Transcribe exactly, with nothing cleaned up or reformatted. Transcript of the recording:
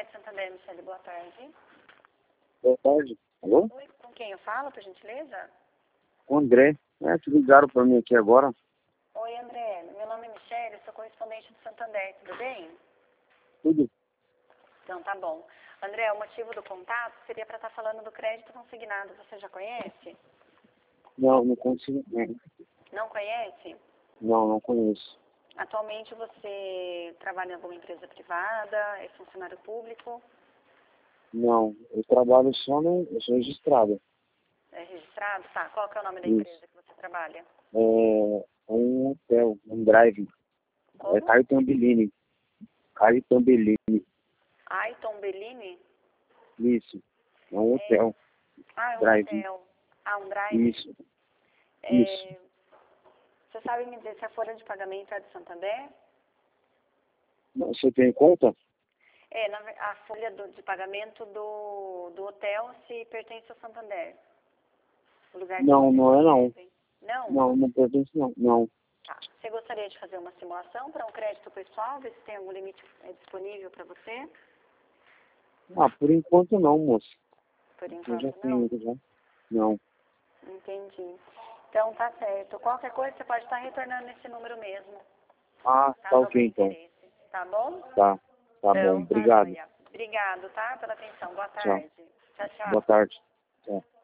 de Santander, Michele, boa tarde. Boa tarde. Alô? Oi, com quem eu falo, por gentileza? O André. É, que ligaram para mim aqui agora. Oi, André. Meu nome é Michele, sou correspondente do Santander, tudo bem? Tudo? Então, tá bom. André, o motivo do contato seria para estar falando do crédito consignado. Você já conhece? Não, não consigo. Não, Não conhece? não, não conheço. Atualmente você trabalha em alguma empresa privada, é funcionário público, Não, eu trabalho só no... Eu sou registrado. é registrado? Tá, qual que é o nome da Isso. empresa que você trabalha? É um hotel, um drive. É Como? Caio Tambellini. Caio Tambellini. Aiton Bellini? Isso. É um É, hotel. ah, é um Drive. hotel. Ah, um drive? Isso. Isso. É, você sabe me dizer se a folha de pagamento é de Santander? Não, você tem conta? É, na ver- a folha do- de pagamento do, do hotel se pertence ao Santander. O lugar que Não, vocês não é não. recebem. Não? Não, não pertence não. Não. Tá. Você gostaria de fazer uma simulação para um crédito pessoal, ver se tem algum limite é, disponível para você? Ah, por enquanto não, moço. Por Eu já enquanto não. tenho, já. Não. Entendi. Então tá certo. Qualquer coisa você pode estar retornando nesse número mesmo, Ah, tá caso algum ok então. interesse. Tá bom? Tá. Tá bom. Então, tá Obrigado. joia. Obrigado, tá? Pela atenção. Boa Tchau. tarde. Tchau, tchau. Boa tarde. Tchau.